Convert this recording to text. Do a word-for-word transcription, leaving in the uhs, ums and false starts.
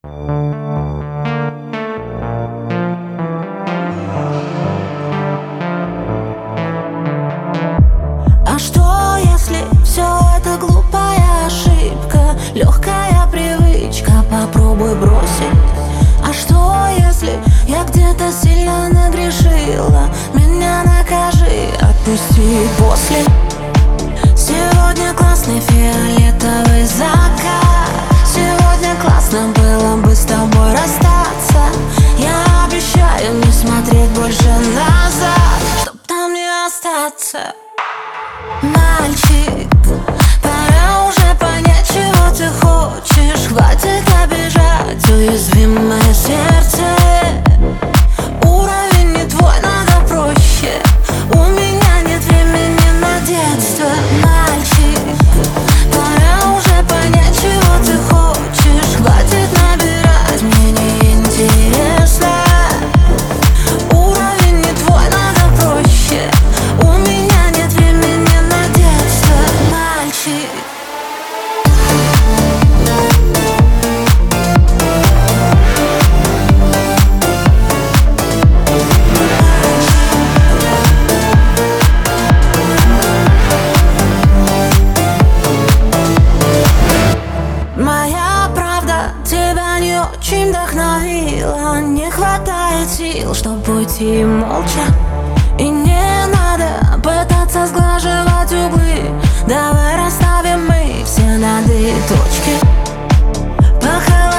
А что, если все это глупая ошибка, легкая привычка, попробуй бросить? А что, если я где-то сильно нагрешила, меня накажи, отпусти после. Сегодня классный фиолетовый закат, сегодня классно было бы с тобой расстаться. Я обещаю не смотреть больше назад, чтоб там не остаться. Мальчик, пора уже понять, чего ты хочешь. Хватит обижать уязвимое сердце. Уровень не твой, надо проще. У меня нет времени на детство. Мальчик, пора уже понять, чего ты хочешь. Хватит набирать, мне не интересно. Уровень не твой, надо проще. У меня нет времени на детство, мальчик. Моя правда тебя не очень вдохновила. Не хватает сил, чтобы уйти молча. И не надо пытаться сглаживать углы. Давай расставим мы все над и точки. Похолодает